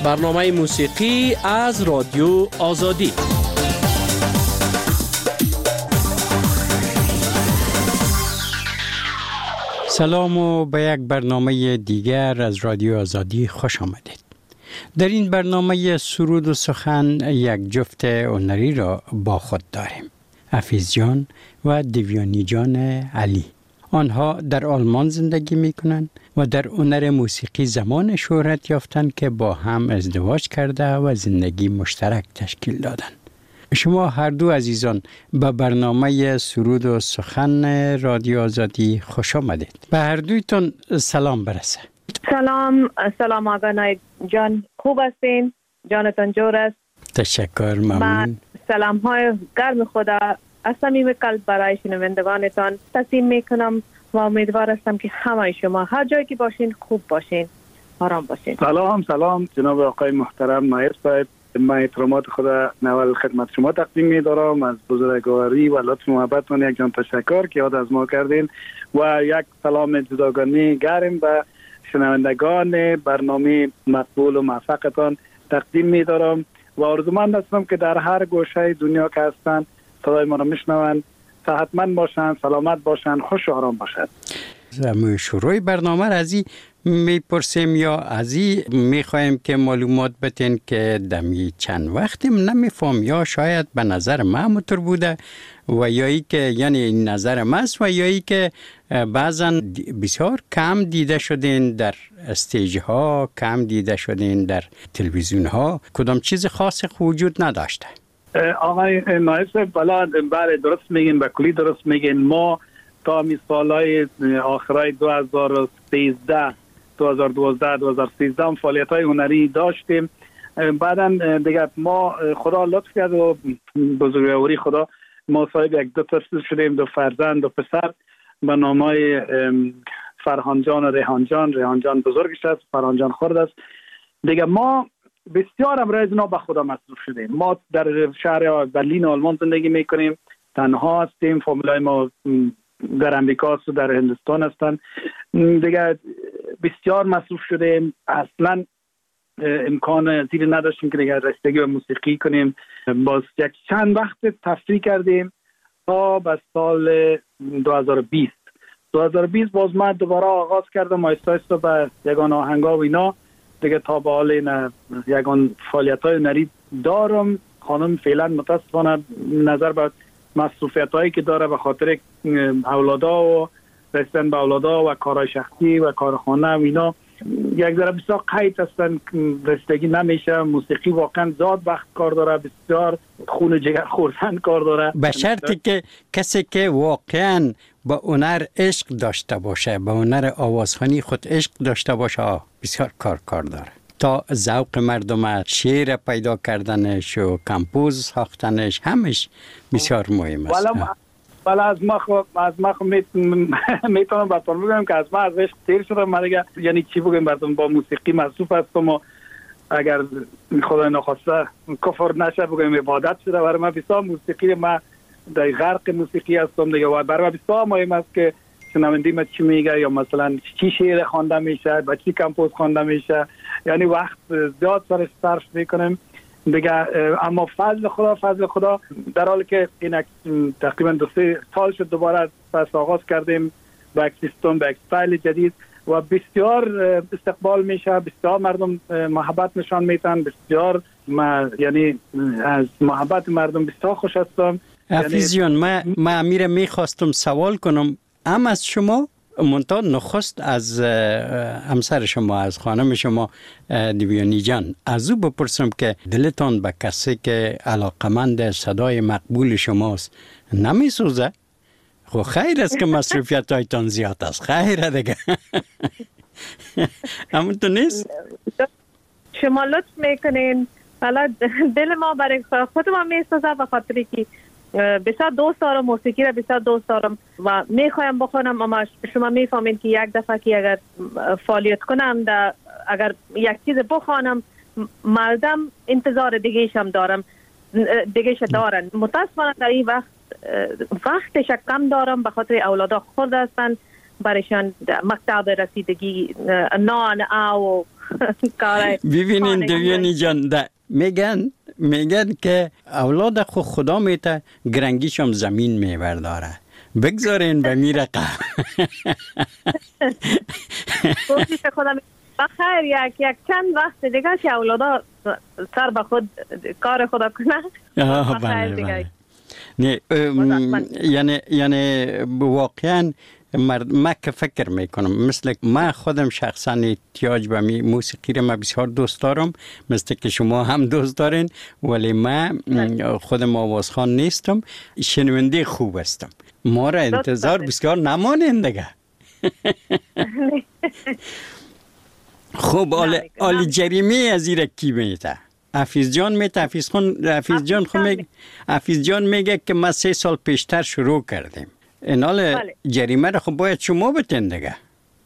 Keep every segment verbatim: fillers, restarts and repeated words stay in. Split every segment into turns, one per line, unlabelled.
برنامه موسیقی از رادیو آزادی.
سلام و به یک برنامه دیگر از رادیو آزادی خوش آمدید. در این برنامه سرود و سخن یک جفت هنری را با خود داریم. حفیظ جان و دیویانی جان علی. آنها در آلمان زندگی می کنند و در هنر موسیقی زمان شهرت یافتند که با هم ازدواج کرده و زندگی مشترک تشکیل دادند. شما هر دو عزیزان به برنامه سرود و سخن رادیو آزادی خوش آمدید. به هر دویتون سلام برسه.
سلام، سلام آقا نایب جان، خوب هستین؟ جانتان جور است؟
تشکر، ممنون.
سلام های گرم خدا از صمیم قلب برای شنوندگانتان تقدیم میکنم و امیدوار هستم که همه شما هر جایی که باشین خوب باشین، آرام باشین.
سلام سلام جناب آقای محترم نایب صاحب، من احترامات خدا نوال خدمت شما تقدیم می‌دارم. از بزرگواری و لطف محبتتون یک جان تشکر که یاد از ما کردین و یک سلام جداگانه گرم به شنوندگان برنامه مقبول و موفقتان تقدیم می‌دارم و آرزومند هستم که در هر گوشه دنیا که هستند صدای ما را میشنوند، صحتمند باشند، سلامت باشند، خوش و آرام باشند.
زمین شروع برنامه را از این میپرسیم یا از این میخوایم که معلومات بتین که دمی چند وقتی نمیفهم یا شاید به نظر من متر بوده و یا ای که یعنی نظر ماست و یا ای که بعضا بسیار کم دیده شدین در استیج ها، کم دیده شدین در تلویزیون ها، کدام چیز خاص وجود نداشته؟
آقای نایب صاحب بله درست میگین، به کلی درست میگین. ما تا می سالهای آخرای دو هزار و سیزده دو هزار و دوازده دو هزار و سیزده فعالیت های هنری داشتیم. بعدا دیگه ما خدا لطف کرد و بزرگواری خدا ما صاحب یک دو تا شدیم، دو فرزند و پسر به نامای فرهان جان و ریحان جان. ریحان جان بزرگش است، فرهان جان خرد است. دیگه ما بسیار امروز اینا به خدا مصروف شدیم. ما در شهر برلین آلمان زندگی میکنیم، تنها هستیم، فامیلای ما در امریکا و در هندوستان هستن. دیگه بسیار مصروف شدیم، اصلا امکان زیر نداشتیم که دیگه رسیدگی به موسیقی کنیم. باز یک چند وقت تفریح کردیم تا به سال دو هزار و بیست دو هزار و بیست باز من دوباره آغاز کردم آیسته آیسته به یگان آهنگا و اینا دیگه تا به حال این یگان فعالیت های هنری دارم. خانم فعلا متاسفانه نظر به مصروفیت هایی که داره به خاطر اولادا و رسیدن به اولادا و کارهای شخصی و کارخانه و اینا یک ذره بسیار قید هستن، رسیدگی نمیشه. موسیقی واقعا زاد وقت کار داره، بسیار خون جگر خوردن کار داره،
به شرطی که کسی که واقعا با هنر عشق داشته باشه، با هنر آوازخوانی خود عشق داشته باشه، بسیار کار کار داره تا ذوق مردم، شعر پیدا کردنش و کمپوز ساختنش همش بسیار مهم است.
ولی از ما خب از ما خب میتونم براتون بگم که از ما از عشق تیر شدم. من دیگه یعنی چی بگم براتون، با موسیقی مصروف هستم و اگر خدا نخواسته کفر نشه بگم عبادت شده. برای من بسیار موسیقی، من در غرق موسیقی هستم دیگه و برای من بسیار مهم است که شنونده ما چی میگه یا مثلا چی شعر خوانده میشه، با چی کمپوز خوانده میشه، یعنی وقت زیاد سرش صرف میکنم دیگه. اما فضل خدا فضل خدا در حالی که این تقریبا دو سه سال شد دوباره پس آغاز کردیم با یک سیستم، با یک استایل جدید و بسیار استقبال میشه، بسیار مردم محبت نشان میدن، بسیار ما یعنی از محبت مردم بسیار خوش هستم.
حفیظ جان، من ما امیر میخواستم سوال کنم، ام از شما منتها نخست از همسر شما، از خانم شما دیویانی جان، از او بپرسم که دلتان به کسی که علاقمند صدای مقبول شماست نمیسوزه؟ خب خیر است که مصروفیت هایتان زیاد است، خیره دیگه. همونطور نیست؟
شما لطف میکنین، حالا دل ما برای خود ما میسوزه به خاطری که بسیار دوست دارم موسیقی را، بسیار دوست دارم و میخوایم بخونم، اما شما میفهمین که یک دفعه که اگر فعالیت کنم در اگر یک چیز بخوانم مردم انتظار دیگه‌ش هم دارم دیگه‌ش دارن. متاسفانه در این وقت وقتش کم دارم به خاطر اولادا خرد هستن، برایشان مقطع رسیدگی نان او کار
ببینین دیوانی جان ده میگن میگن که اولاد خو خدا میته گرنگیش هم زمین میبرداره بگذارین به میره قهر.
گفتی که خدا بخیر یک یک چند وقت دیگه که اولادا سر به خود کار خدا کنه.
آه بله بله. نه یعنی یعنی واقعا من که فکر میکنم مثل من خودم شخصا احتیاج به موسیقی را من بسیار دوست دارم مثل که شما هم دوست دارین ولی من خودم آوازخوان نیستم شنونده خوب هستم ما را انتظار بسیار نمانین دیگه. خب آلی جریمه از ایره کی میته؟ حفیظ جان میته حفیظ خون حفیظ جان خو میگه حفیظ جان میگه که ما سه سال پیشتر شروع کردیم این حال جریمه را خب باید شما بتین دیگه.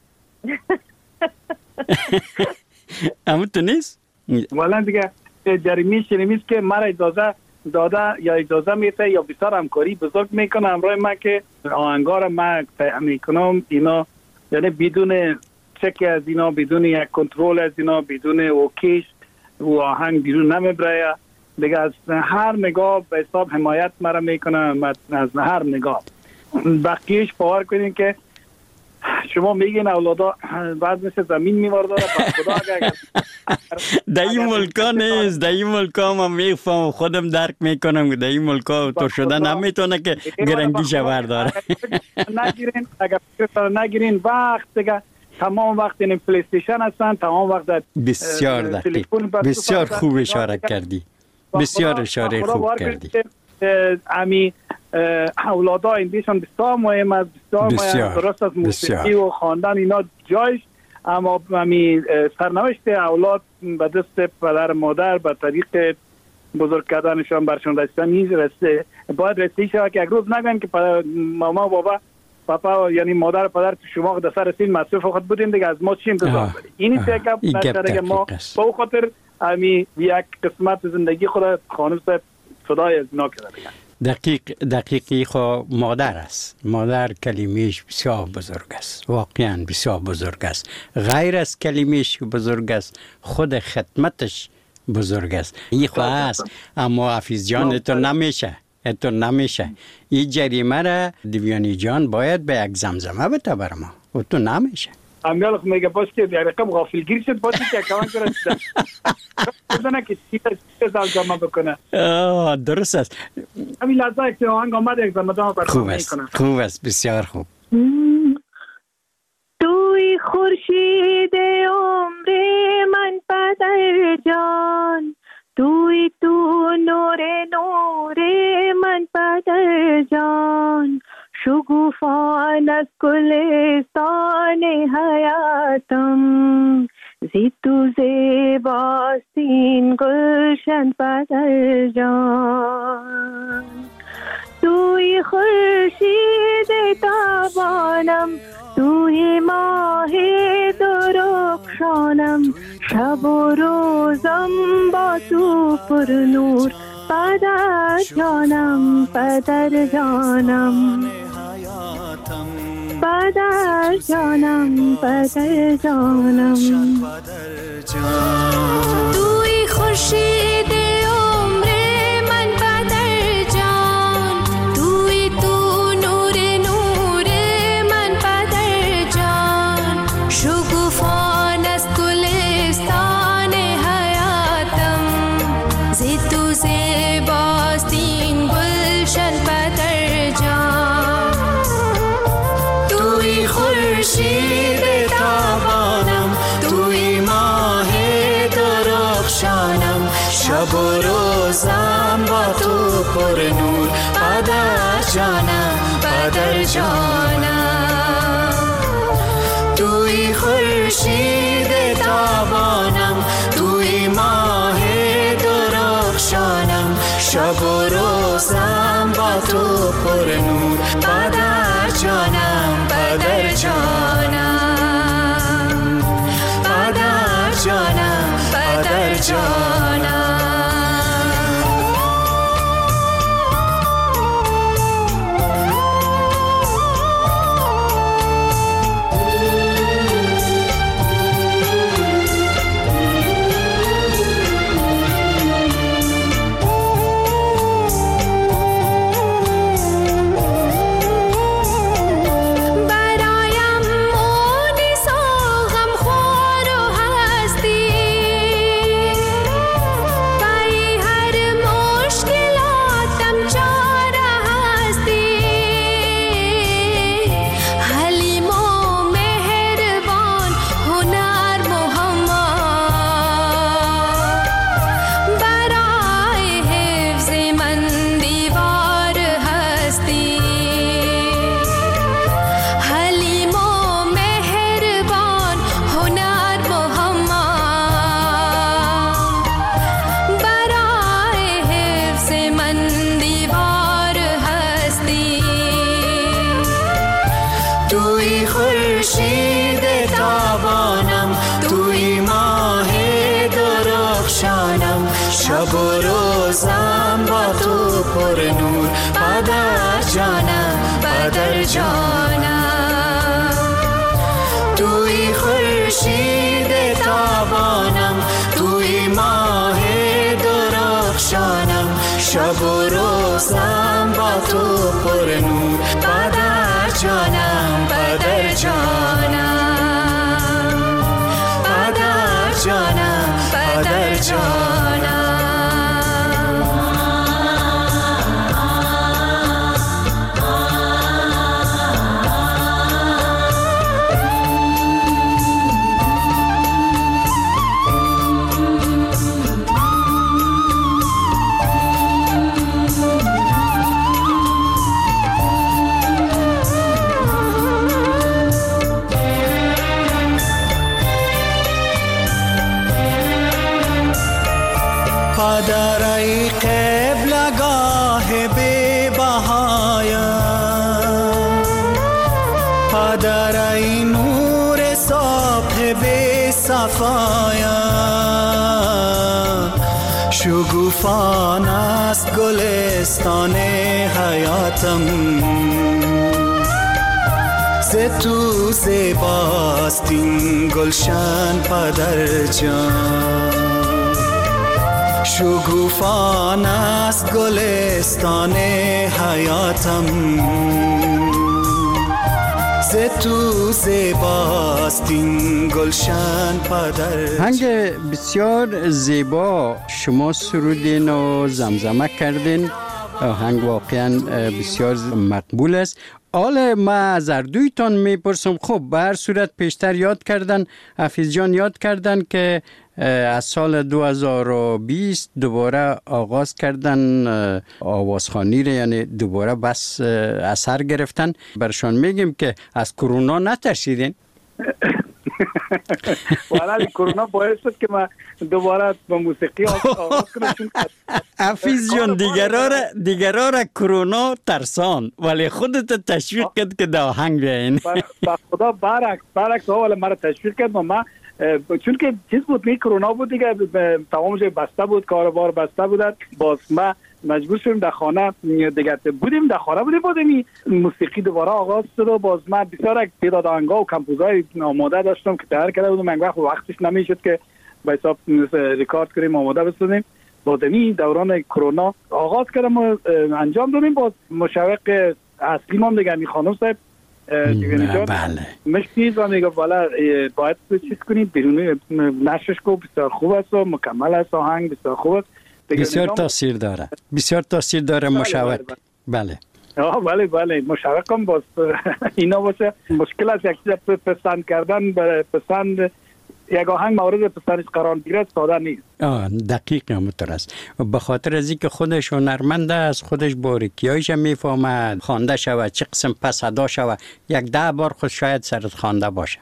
اما تو نیست؟
والا دیگه جریمه شنیمیست که مرا اجازه داده یا اجازه میته یا بسیار همکاری بزرگ میکنه همراه ما که آهنگار ما میکنم اینا یعنی بدون چک از اینا بدون یک کنترل از اینا بدون اوکیش و آهنگ بیرون نمیبره دیگه از هر نگاه به حساب حمایت مرا میکنه از هر نگاه. بقیهش باور کنین که شما میگین اولادا بعد مثل زمین میورداره خدا اگر
در این ملکا نیست در این ملکا ما میفهم خودم درک میکنم در این ملکا تو شده نمیتونه که گرنگیش برداره.
نگیرین اگر فکر نگیرین وقت دیگه تمام وقت این پلی استیشن هستن تمام وقت
بسیار دقیق بسیار خوب اشاره کردی بسیار اشاره خوب کردی.
امی اولادا ایندیشان بسیار مهم است بسیار مهم درست از موسیقی و خواندن اینا جایش اما امی سرنوشت اولاد به دست پدر مادر به طریق بزرگ کردنشان برشان رسیدن نیست رسیده باید رسیده شود که یک روز نگن که ماما بابا پاپا یعنی مادر پدر شما در سر سین مصروف خود بودین دیگه از ما چی انتظار دارید این فکر نشده که ما به خاطر امی یک قسمت زندگی خود خانم صاحب صدای از اینا کرده دیگه.
دقیق دقیقی خو مادر است مادر کلمهش بسیار بزرگ است واقعا بسیار بزرگ است غیر از کلمهش بزرگ است خود خدمتش بزرگ است این خو است اما حفیظ جان تو نمیشه تو نمیشه این جریمه را دیوانی جان باید به یک زمزمه بده بر ما و تو نمیشه
امیال خو میگه باش که در رقم غافلگیر شد باشه که کمان کرد بدونه که چی زمزمه بکنه
درست است
همین لحظه که آهنگ آمده یک زمزمه
خوب است خوب است بسیار خوب.
توی خورشید عمر من پدر جان توی تو نور نور من پدر جان شگوفان از گلستان حیاتم زی تو زیباستین گلشن پدر جان توی خورشید تابانم توی ماه درخشانم شب و روزم با تو پر نور پدر جانم پدر جانم پدر جانم پدر جانم توی خورشید عمر من پدر جان توی تو نور نور من پدر جان شگوفان از گلستان حیاتم زی تو زیباستین گلشن پدر جان توی خورشید تابانم توی ماه درخشانم شب و روزم با تو پر نور پدر جانم پدر جانم توی خورشید تابانم توی ماه درخشانم شب و روزم با تو پر نور پدر جانم پدر جانم پدر جانم پدر جانم
روزم با تو پر نور، پدر جانم پدر جانم. توی خورشید تابانم، توی ماه درخشانم، شب و روزم با تو پر نور، پدر جانم پدر جانم، پدر جانم پدر جانم.
پدر ای قبلگاه بی بهایم، پدر ای نور صبح بی صفایم، شگوفان است گلستان حیاتم، ز تو زیباست این گلشن پدر جان. شگوفان است گلستان حیاتم، ز تو زیباست این گلشن پدر.
هنگ بسیار زیبا شما سرودین و زمزمه کردین، هنگ واقعا بسیار مقبول است. حالا ما از اردویتان میپرسم، خب به هر صورت پیشتر یاد کردن، حفیظ جان یاد کردن که از سال دو هزار و بیست دوباره آغاز کردن آوازخوانی رو، یعنی دوباره بس اثر گرفتن. برشان میگیم که از کرونا نترسیدین؟
والا کرونا باعث شد که من دوباره با موسیقی آغاز کنم.
حفیظ جان دیگرها را دیگرها را کرونا ترسان، ولی خودت تشویق کرد که دا آهنگ بیاین.
با خدا برعکس برعکس ها، ولی مرا تشویق کرد. ما چون که چیز بود، می کرونا بود دیگه، تمام جای بسته بود، کاروبار بسته بود، باز ما مجبور شدیم در خانه دیگه بودیم، در خانه بودیم بودیم موسیقی دوباره آغاز شد و باز من بسیار تعداد آهنگا و کمپوزای آماده داشتم که تیار کرده بودم. من وقت وقتش نمیشد که به حساب ریکارد کنیم آماده بسازیم. باز این دوران کرونا آغاز کردم و انجام دادیم. باز مشوق اصلی ما دیگه می خانم صاحب
بله
مشکیز و میگه والا باید چیز کنید بیرونی نشش کو، بسیار خوب است و مکمل است، آهنگ بسیار خوب است،
بسیار تاثیر داره، بسیار تاثیر داره. مشوق بله
آه بله بله مشوقم باز اینا باشه. مشکل است یک چیز پسند کردن، برای پسند یک آهنگ مورد پسندش قرار گیره ساده نیست.
آه دقیق همونطور است. به خاطر از اینکه خودش هنرمند است، خودش باریکیایش میفهمد، خوانده شود چه قسم پس ادا شود، یک ده بار خود شاید سرت خوانده باشه.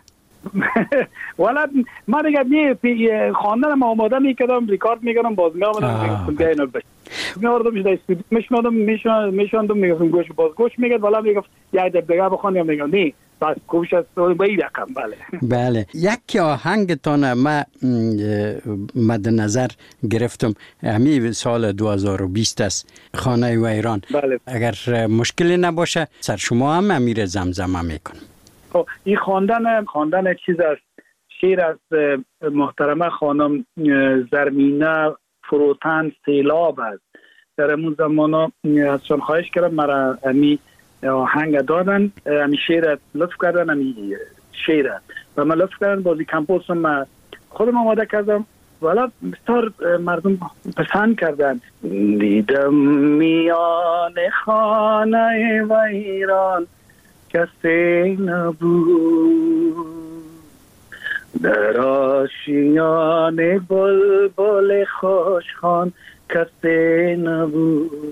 والا من دیگه می خواندن ما آماده میکردم، ریکارد میکردم، باز میآمدم میگفتم بیا اینو بش میآوردم میشه استودیو میشنادم میشوندم میگفتم گوش باز گوش میگفت والا میگفت یه دب دیگه بخوان، یا میگم نه بس کوشش است به این رقم. بله
بله یک آهنگتان ما مد نظر گرفتم، همین سال دو هزار و بیست است، خانه ویران.
بله.
اگر مشکلی نباشه سر شما هم امیر زمزمه میکنم.
این خواندن خواندن چیز است، شعر از محترمه خانم زرمینه فروتن سیلاب است. در امون زمانا ازشان خواهش کردم مرا امی آهنگ دادن، امی شعر لطف کردن، امی شعر و من لطف کردن، بازی کمپوز من خودم آماده کردم. والا بسیار مردم پسند کردن. دیدم میان خانه ویران کسی نبود، در آشیان بلبل خوشخوان کسی نبود.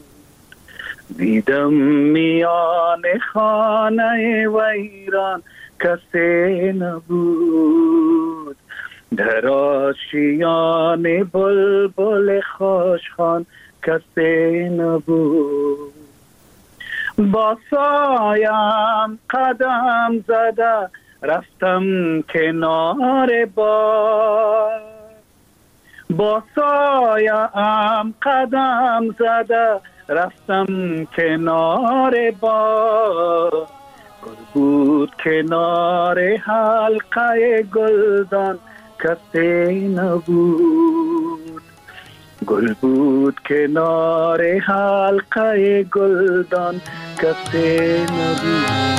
دیدم میان خانه ویران کسی نبود، در آشیان بلبل خوشخوان کسی نبود. با سایم قدم زده رفتم کنار بار، با سایم قدم زده رفتم کنار باد. گل بود کنار حلقه گلدان کسی نبود. گل بود کنار حلقه گلدان کسی نبود.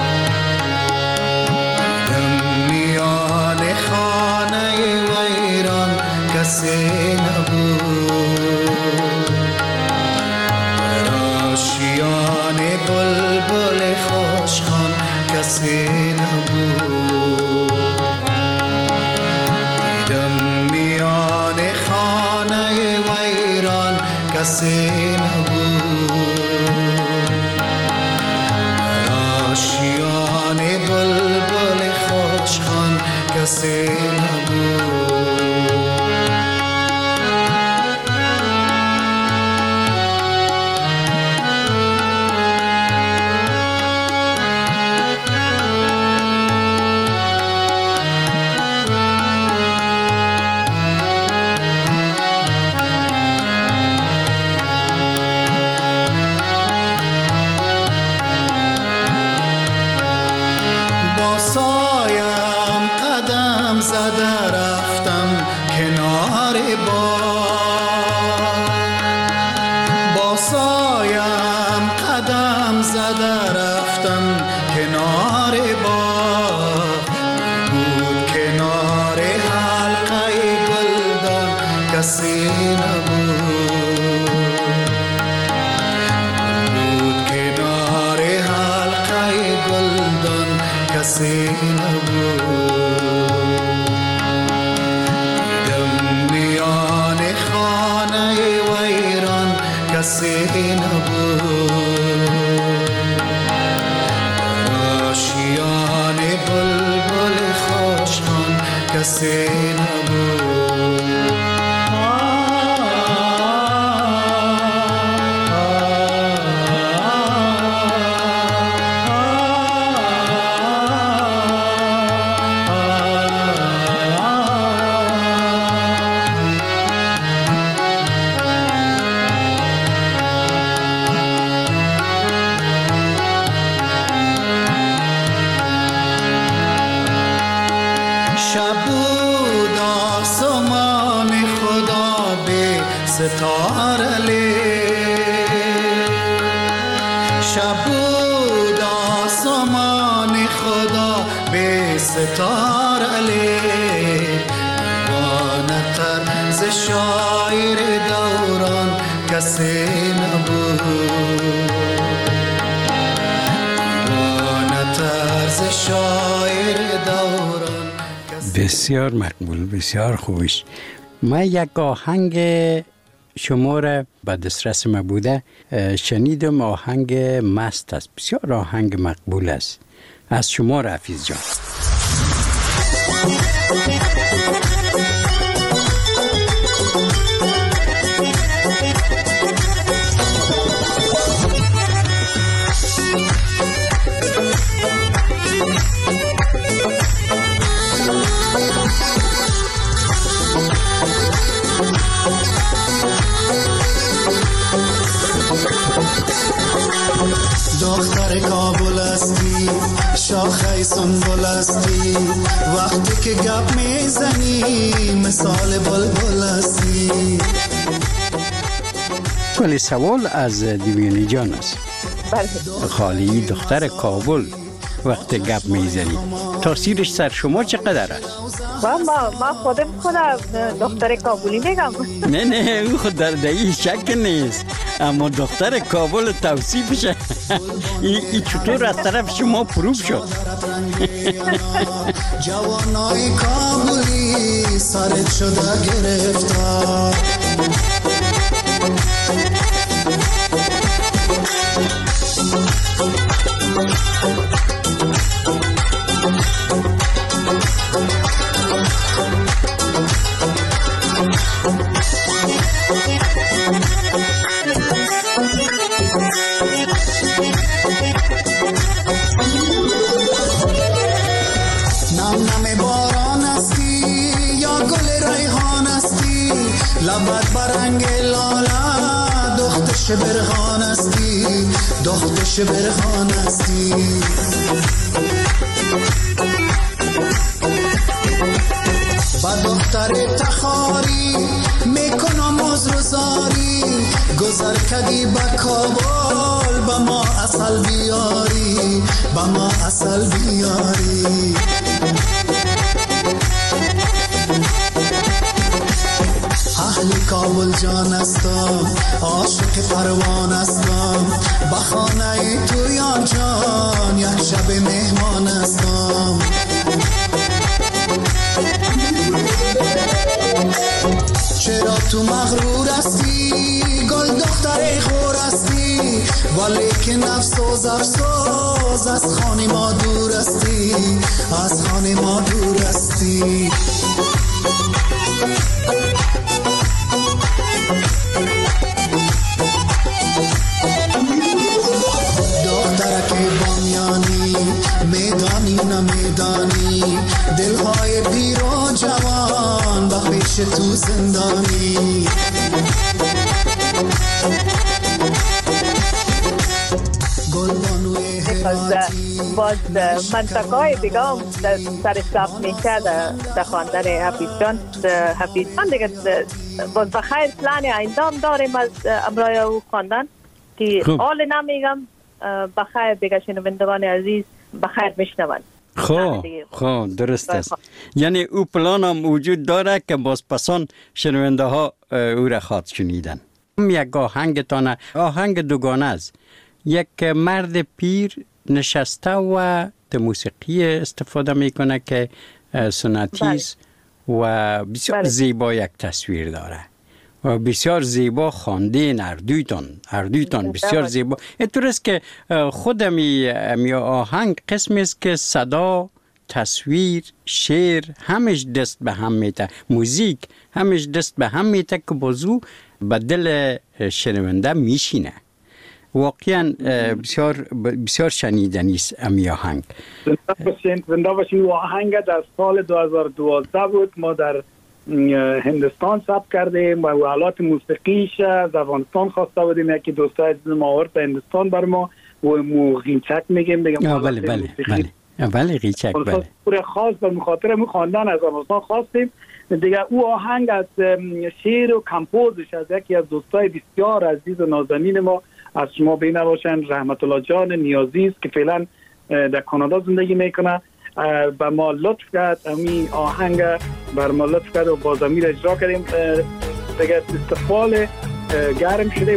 میان خانه ویران کسی نبود. آشیان بلبل خوشخوان کسی نبود. دیدم میان خانه ویران کسی نبود. آشیان بلبل خوشخوان کسی نبود.
بسیار مقبول، بسیار خوبش. من یک آهنگ شما را به دسترس ما بوده شنیدم، آهنگ مست است، بسیار آهنگ مقبول است. از شما رفیظ جان.
دختر کابل هستی، شاخه سنبل هستی، وقتی که گپ میزنی مثال بلبل هستی.
ولی سوال از دیوانی جان است.
بله.
خالی دختر کابل وقتی گپ میزنی تاثیرش سر شما چقدر است؟
ما ما خودم خودم دختر کابلی میگم.
نه نه اون خود در دهی شک نیست، اما دختر کابل توصیفشه این چطور از طرف شما پروف شد؟
جوانای کابلی سرت شده گرفتار. لبت برنگ لاله دخت شبرخان استی دخت شبرخان استی با دختر تخاری میکنم عذرزاری گذر کدی با کابل با ما اصل بیاری با ما اصل بیاری اهل کابل جان استم عاشق پروان استم با خانه تویان جان یک شب مهمان استم چرا تو مغرور استی گل دختر خور استی ولی که نفسوز افسوز از خانه ما دور استی از خانه ما دور استی دخترک بامیانی میدانی نمیدانی دلهای پیر و جوان با پیش تو زندانی
باز منطقه های دیگه هم سر حساب میشه در خواندن حفیظ جان حفیظ جان دیگه باز بخیر پلان ایندام داریم از امرای او خواندن که حال نمیگم بخیر دیگه شنوندگان عزیز بخیر بشنون.
خب خب درست است. یعنی او پلان هم وجود داره که بازپسان شنونده ها او را خواد شنیدن. یک آهنگتانه آهنگ دوگانه است. یک مرد پیر نشسته و در موسیقی استفاده میکنه که سنتی است و بسیار زیبا یک تصویر داره و بسیار زیبا خواندین اردویتان اردویتان بسیار زیبا. اینطور است که خود می می آهنگ قسمی است که صدا، تصویر، شعر همش دست به هم میته، موزیک همش دست به هم میته که بازو به دل شنونده میشینه. واقعا بسیار بسیار شنیدنی است امی آهنگ.
زنده باشین. آهنگ در سال دو هزار و دوازده بود. ما در هندستان ثبت کردیم و آلات موسیقیش از افغانستان خواسته بودیم. یکی دوستای عزیز ما آورد به هندستان بر ما و مو غیچک میگیم دیگه.
بله بله بله بله غیچک بله.
پور خاص به خاطر مو خواندن از افغانستان خواستیم دیگه. او آهنگ از شعر و کمپوزش از یکی از دوستای بسیار عزیز و نازنین ما از شما بینه باشن، رحمت الله جان نیازی است که فعلا در کانادا زندگی میکنه. به ما لطف کرد امی آهنگ بر ما لطف کرد و باز امی را اجرا کردیم دیگه. استقبال گرم شدیم.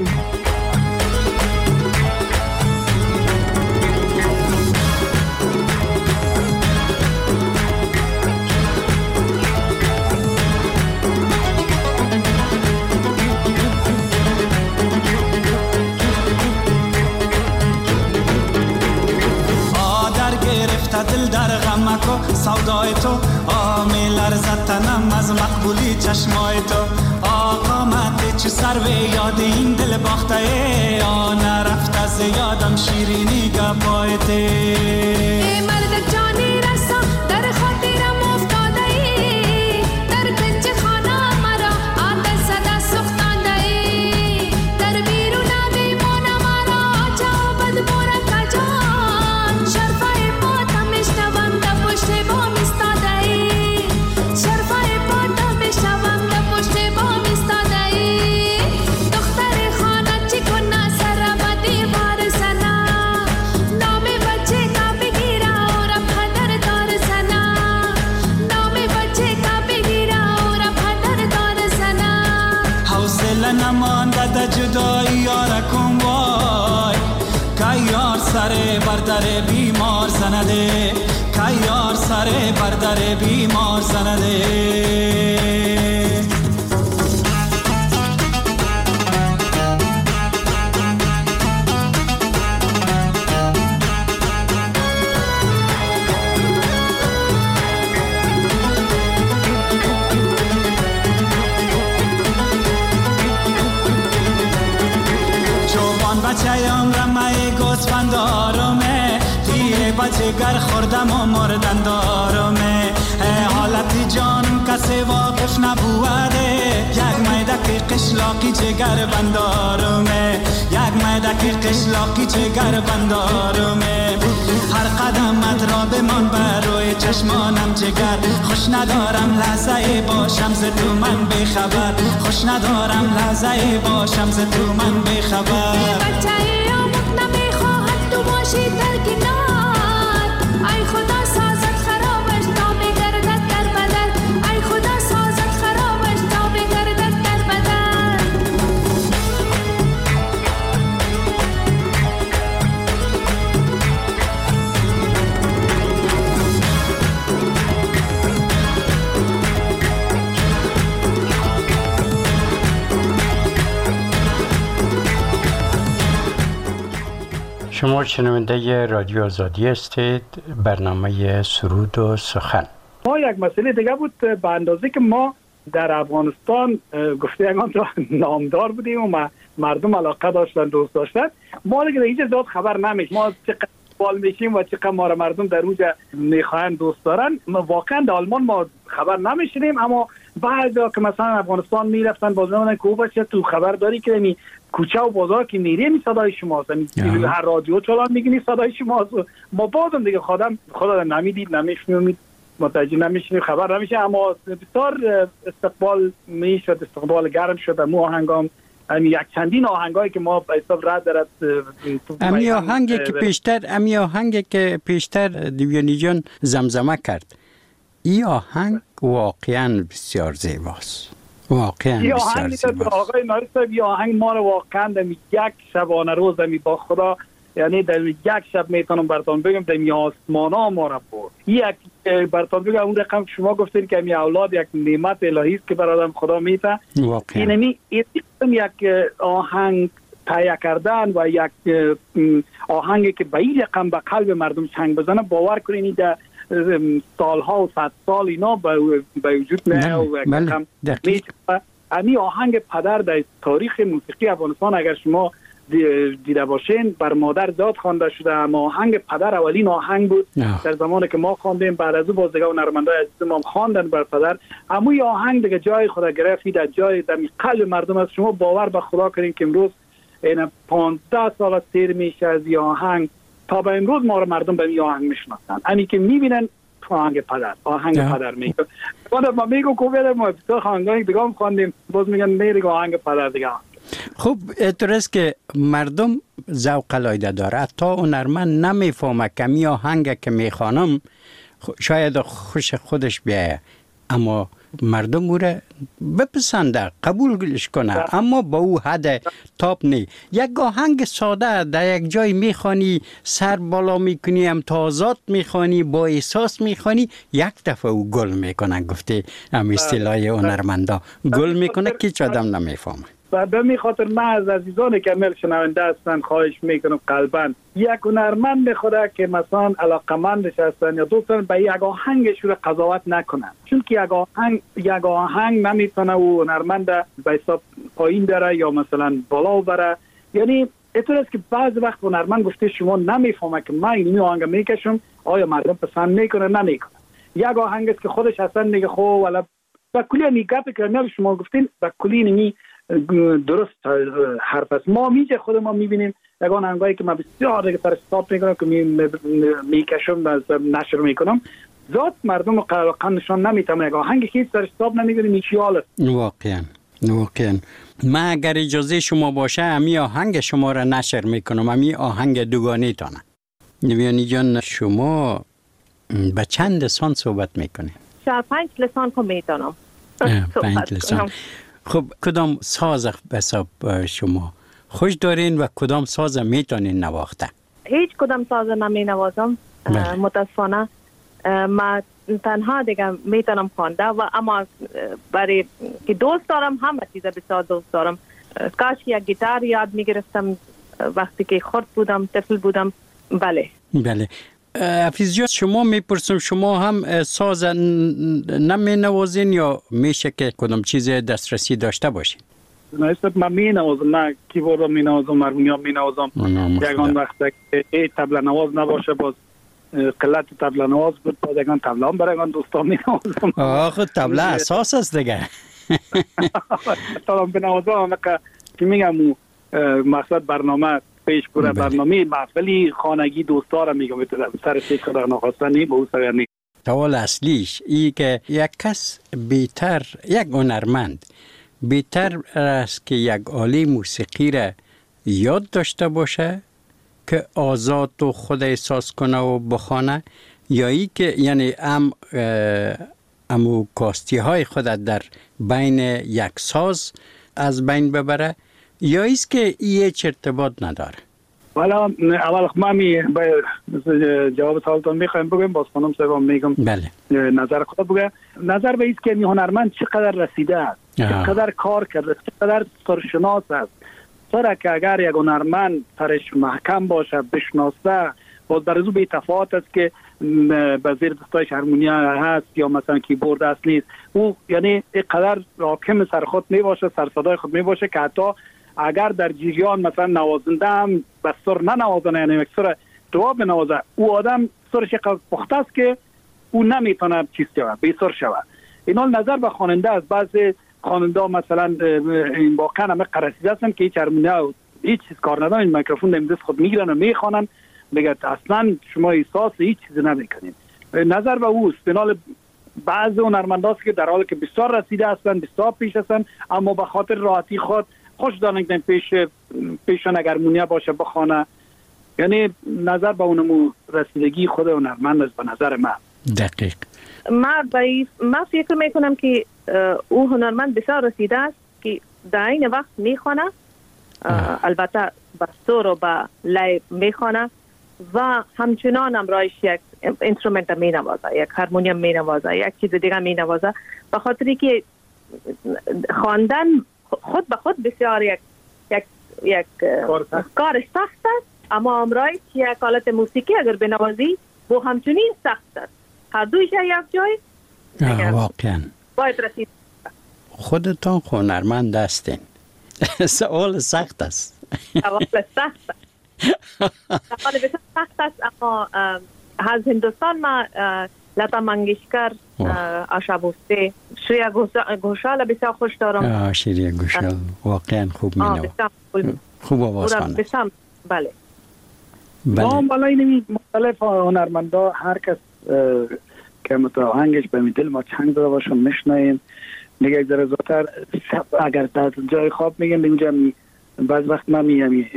دل در غمکو سودای تو آمی لرزد تنم از مقبولی چشمای تو آقا مده چه سر به یاد این دل باخته ای آن رفت از یادم شیرینی گپایته ای مرد جانی رسا در خاطرم افتاده ای در کنج خانه مرا آتش صدا سوختانده ای در بیرون بیمون مرا جوابت مورد کجان شرفای جدایی یارکم وای که یار سر بردر بیمار زنده که یار سر بردر بیمار زنده بچه ام رمه گوسفند آرمه تیره و جگر خوردم و مردن دارمه حالت جانم کسی واقف نبوده یک میدک قشلاقی جگر بندارمه یک میدک قشلاقی جگر بندارمه هر قدمت را بمان بر روی چشمانم جگر خوش ندارم لحظه باشم ز تو من بخبر خوش ندارم لحظه باشم ز تو من بخبر
بچه آمد نمیخواهد تو باشی در کنار ای خدا سازد خرابش تا بگردد در بدن ای خدا سازد خرابش تا بگردد در بدن
شما شنونده رادیو آزادی هستید، برنامه سرود و سخن.
ما یک مسئله دیگه بود به اندازه که ما در افغانستان گفته یکان تا نامدار بودیم و مردم علاقه داشتن دوست داشتن، ما دیگه هیچ زیاد خبر نمیشه ما چقدر بال میشیم و چقدر ما را مردم در اوج میخواین دوست دارن. واقعا در آلمان ما خبر نمیشنیم، اما بعضیا که مثلا افغانستان میرفتن بازم که بچه تو خبر داری که می کوچه و بازار که میری می صدای شماست، هر رادیو چلان میگنی صدای شماست. ما بازم دیگه خودم خدا نمیدید نمیشنید متوجه نمیشیم خبر نمیشه، اما بسیار استقبال میشد، استقبال گرم شد. مو آهنگام امی یک چندین آهنگایی که ما به حساب رد دارد
امی آهنگی که پیشتر امی آهنگی که پیشتر دیویانی جان زمزمه کرد، این آهنگ واقعا بسیار زیباست، واقعا بسیار زیباست.
آقای ناری صاحب این آهنگ ما رو واقعا در یک شبانه روز در با خدا یعنی در یک شب میتونم براتون بگم در می آسمانا ما رو برد. یک براتون بگم اون رقم که شما گفتین که می اولاد یک نعمت الهی است که برادم خدا میده. اینمی یک آهنگ تهیه کردن و یک آهنگی که به این رقم به قلب مردم چنگ بزنه، باور کنید در سالها و صد سال اینا به وجود نه و رقم میشه. امی آهنگ پدر در تاریخ موسیقی افغانستان اگر شما دیده باشین بر مادر زاد خوانده شده، اما آهنگ پدر اولین آهنگ بود نه. در زمانی که ما خواندیم، بعد از او باز دیگه نرمندای عزیز ما خواندن بر پدر. اما این آهنگ دیگه جای خود گرفت، در جای در قلب مردم است. شما باور به خدا کنین که امروز این پانزده سال سیر میشه از این آهنگ تا به امروز ما رو مردم به این آهنگ میشناسن. یعنی که میبینن آهنگ پدر آهنگ نه. پدر میگه ما میگو کوبه ما بسیار آهنگای دیگه هم خواندیم، باز میگن میگه آهنگ پدر دیگه.
خب اعتراض که مردم ذوق العاده داره، حتی هنرمند نمیفهمه که می آهنگ که میخوانم شاید خوش خودش بیایه، اما مردم او را بپسنده قبولش کنه، اما با او حد تاپ نی. یک آهنگ ساده در یک جای میخوانی، سر بالا میکنی، امتیازات میخوانی، با احساس میخوانی، یک دفعه او گل میکنه. گفته هم اصطلاح هنرمندا گل میکنه که هیچ آدم نمیفهمه.
و به می خاطر من از عزیزان که مل شنونده هستن خواهش میکنم قلباً یک هنرمند بخوره که مثلا علاقمندش هستن یا دوستان به یک آهنگش رو قضاوت نکنن، چون که یک آهنگ یک آهنگ نمیتونه او هنرمند به حساب پایین بره یا مثلا بالا بره. یعنی اینطور است که بعض وقت هنرمند گفته شما نمیفهمه که من این آهنگ میکشم آیا مردم پسند میکنه نمیکنه. یک آهنگ است که خودش اصلا میگه خب ولی با کلی میگه که شما گفتین با کلی نمی درست حرف است. ما میجه خود ما میبینیم یگان آهنگایی که من بسیار دیگه سر استاپ میکنم که میکشم و نشر میکنم، ذات مردم قلقا نشان نمیتونم. یک آهنگی که سر استاپ نمیگیریم میچی حال است.
واقعا واقعا من اگر اجازه شما باشه امی آهنگ شما را نشر میکنم، امی آهنگ دوگانه تانه. دیویانی جان شما به چند لسان صحبت میکنید؟
چهار پنج لسان که میتونم
پنج لسان. خب کدام ساز به حساب شما خوش دارین و کدام ساز میتونین نواخته؟
هیچ کدام ساز نمی نوازم متاسفانه. من تنها دیگه میتونم خوانده و اما برای که دوست دارم همه چیز بسیار دوست دارم. کاش یک گیتار یاد میگرفتم وقتی که خرد بودم طفل بودم. بله
بله. حفیظ جان شما میپرسم شما هم ساز نمی نوازین یا میشه که کدام چیز دسترسی داشته باشین؟
نه من می نوازم، نه کیبورد می نوازم، هارمونیوم می نوازم. یگان وقت که ای طبله نواز نباشه باز قلت طبله نواز بود، بازگان طبله هم برگان دوستان می نوازم.
آخه طبله اساس است دیگه.
طبله بنوازم که میگم مقصد برنامه پیش بره، برنامه محفلی خانگی دوستا را میگم سر فکر را نخواستنی به او سویرنی.
سوال اصلیش ای که یک کس بیتر، یک هنرمند بیتر است که یک آله موسیقی را یاد داشته باشه که آزاد و خود احساس کنه و بخوانه، یا ای که یعنی ام امو کاستی های خود در بین یک ساز از بین ببره، یا ایست که ای هیچ ارتباط نداره؟
والا اول من می جواب سوالتون میخوایم بگم، باز خانم صاحب میگم
بله
نظر خود بگم. نظر به ایست که هنرمند چقدر رسیده است، چقدر کار کرده، چقدر سرشناس است. سره که اگر یک هنرمند سرش محکم باشه، بشناسه، باز برای او به تفاوت است که به زیر دستایش هارمونیا هست یا مثلا کیبورد است نیست. او یعنی اینقدر حاکم سر خود می باشه، سر صدای خود می باشه که حتی اگر در جریان مثلا نوازنده هم به سر ننوازنه، یعنی یک سر دعا بنوازه، او آدم سرش اینقدر پخته است که او نمیتونه چیز شود، بی سر شود. این حال نظر به خواننده است. بعضی خواننده مثلا این واقعا همه قرصیده هستن که هیچ هارمونیا هیچ چیز کار ندارن، این میکروفون در دست خود میگیرن و میخوانن، میگه اصلا شما احساس هیچ چیزی نمیکنید. نظر به اوست. بنال بعضی هنرمنداست که در حالی که بسیار رسیده هستن، بسیار پیش هستن، اما به خاطر راحتی خود خوش دارن که پیش پیشان اگر هارمونیا باشه بخوانه. یعنی نظر به اونمو رسیدگی خود هنرمند است به نظر من.
دقیق.
من بایی من فکر میکنم که او هنرمند بسیار رسیده است که در این وقت میخوانه، البته با سر و با لای میخوانه و همچنان هم رایش یک اینسترومنت می نوازه، یک هارمونیوم می نوازه، یک چیز دیگه می نوازه، به خاطری که خواندن خود به خود بسیار یک یک یک کار سخت است، اما امرای یک آلت موسیقی اگر بنوازی با همچنین سخت است. هر دویش یک جای
واقعا
باید رسید.
خودتان هنرمند هستین. سوال سخت است.
سوال سخت است. سوال بسیار سخت است، اما از هندوستان ما لتا منگشکر، آشا بوسته، شریا گوشال بسیار خوش دارم.
آه شریا گوشال واقعا خوب می نو. خوب آواز خوانه.
بسیار بله.
ما بالا این مختلف هنرمندا هر کس که متاهنگش به دل ما چنگ داده باشم میشنیم، میگه یک ذره زودتر اگر در جای خواب میگم اینجا بعض وقت من میگم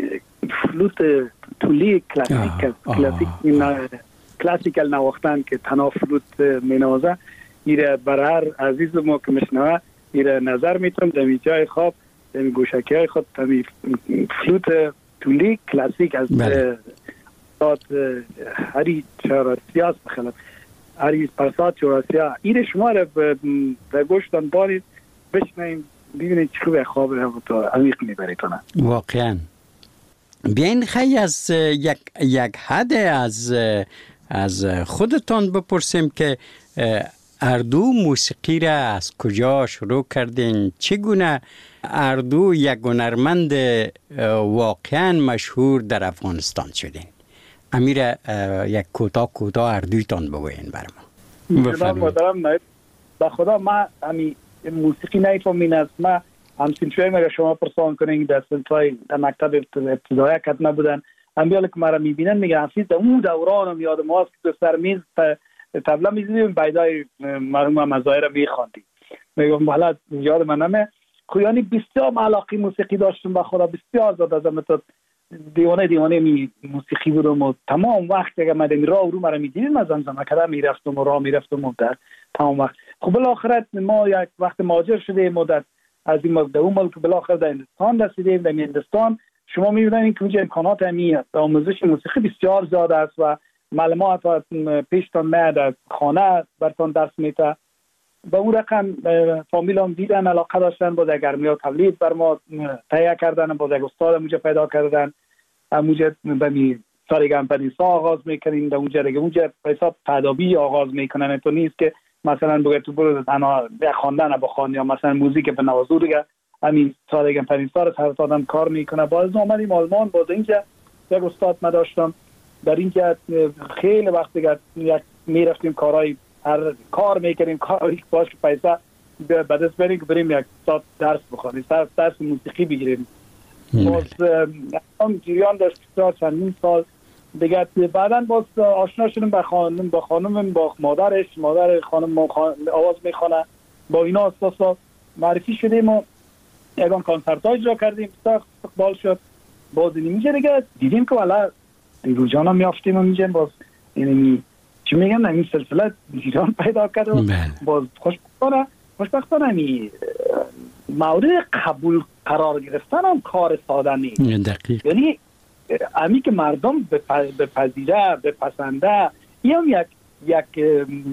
فلوت تولی کلاسیک کلاسیک کلاسیکال نواختن که تنها فلوت مینوازه، ایره بر هر عزیز ما که میشنوه ایره نظر میتونم در جای خواب در گوشکی های خود تمی فلوت تولی کلاسیک از داد هری چهارسیاس بخلم هری پرسات چهارسیا ایره شما را به گوشتان بارید بشنیم ببینید چه خوبه خواب تو عمیق میبریتونه.
واقعا بیاین خیلی از یک یک حد از از خودتان بپرسیم که اردو موسیقی را از کجا شروع کردین؟ چگونه اردو یک هنرمند واقعا مشهور در افغانستان شدین؟ امیر یک کوتاه کوتاه اردویتان بگوین بر ما.
بفرمایید. با خدا ما امی موسیقی نیفهمین از ما همچین شویم اگر شما پرسان کنین در سنترهای در مکتب ابتدایی کت نبودن هم بیاله که مرا میبینن میگه حفیظ در اون دورانم یاد ما هست که سر میز تبله میزیدیم بیدای مرحوم مزایر را میخواندیم. میگم حالا یاد من همه خویانی بسیار علاقه موسیقی داشتم با خدا بسیار زاد از همه تا دیوانه دیوانه می موسیقی بودم و تمام وقت اگر من راه رو مرا میدیدیم از زمزمه کده میرفتم و راه میرفتم و در تمام وقت. خب بالاخره ما یک وقت مهاجر شدیم و در از این ملک در اون ملک بالاخره در هندوستان رسیدیم. در هندوستان شما می‌بینید که اونجا امکانات همی آموزش موسیقی بسیار زیاد است و معلومات پیشتان میاد از خانه برتان درس میده. با اون رقم فامیل هم دیدن علاقه داشتن با در گرمی ها تولید بر ما تهیه کردن، با در استاد اونجا پیدا کردن. اونجا به سارگم پنیسا آغاز میکنیم، در اونجا دیگه اونجا حساب تدابی آغاز میکنن. تو نیست که مثلا بگه تو برو تنها خواندن بخوان یا مثلا موزیک به نوازو دیگه همین سارگم پنیسا رو هر آدم کار میکنه. باز اومدیم آلمان، باز اینجا یک استاد ما داشتم در اینجا خیلی وقت دیگه یک میرفتیم کارهای هر کار میکنیم کاری باش پیسه به دست بریم که بریم یک ساعت درس بخونیم درس موسیقی بگیریم. باز هم جریان داشت بسیار چندین سال دیگه. بعدا باز آشنا شدیم با خانم با خانم با مادرش مادر خانم آواز میخونه با اینا اساسا معرفی شدیم و یکان کنسرت ها اجرا کردیم بسیار استقبال شد. باز اینجا دیگه دیدیم که والا روزانه میافتیم و میجیم باز یعنی چی میگن این سلسله جریان پیدا کرد و باز خوشبختانه خوشبختانه می مورد قبول قرار گرفتن هم کار ساده نیست.
دقیق.
یعنی امی که مردم بپذیره بپسنده این هم یک یک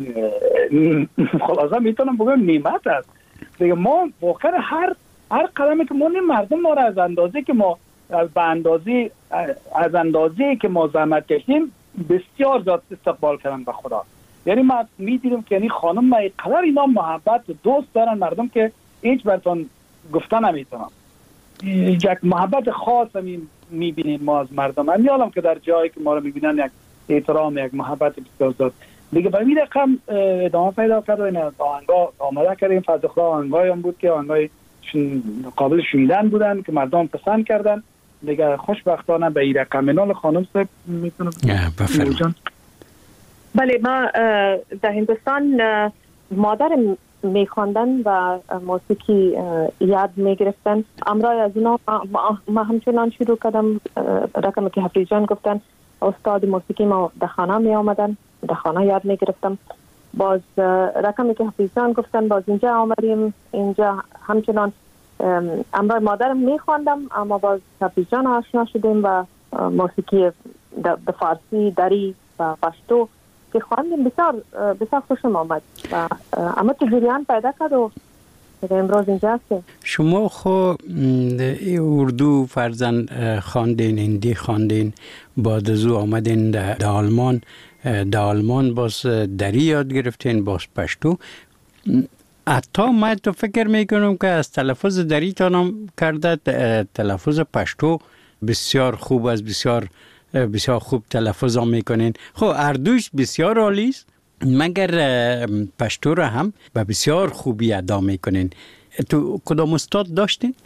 خلاصه میتونم بگم نعمت است دیگه. ما واقعا هر هر قدمی که ما مردم ما را از اندازه که ما به اندازه از اندازه که ما زحمت کشیم بسیار زیاد استقبال کردن به خدا. یعنی ما میدیدیم که یعنی خانم ما قدر اینا محبت دوست دارن مردم که هیچ براتون گفتن نمیتونم. یک محبت خاص می میبینیم ما از مردم. من یادم که در جایی که ما رو میبینن یک احترام یک محبت بسیار زیاد دیگه به این رقم ادامه پیدا کرد و این آهنگا آماده کردیم. فضل خدا آهنگای هم بود که آهنگای قابل شنیدن بودن که مردم پسند کردن دیگه. خوشبختانه به این رقم منال خانم صاحب میتونم
بفرمایید.
بله ما در هندوستان مادر میخواندن و موسیقی یاد میگرفتن. امرای از اونا ما همچنان شروع کردم. رقمی که حفیظ جان گفتن استاد موسیقی ما در خانه می آمدن در خانه یاد میگرفتم. باز رقمی که حفیظ جان گفتن باز اینجا آمدیم اینجا همچنان امرای مادرم میخواندم اما باز حفیظ جان آشنا شدیم و موسیقی به فارسی دری و پشتو که خواندیم بسیار بسیار خوشم آمد و اما تو جریان پیدا کرد و امروز اینجا هستیم.
شما خو اردو فرزن خواندین هندی خواندین بعد از او آمدین در آلمان در آلمان باز دری یاد گرفتین باز پشتو. حتی من تو فکر میکنم که از تلفظ دری تانم کرده تلفظ پشتو بسیار خوب است بسیار بسیار خوب تلفظ هم میکنین. خب اردوش بسیار عالی است مگر پشتو را هم به بسیار خوبی ادا میکنین. تو کدام استاد داشتین؟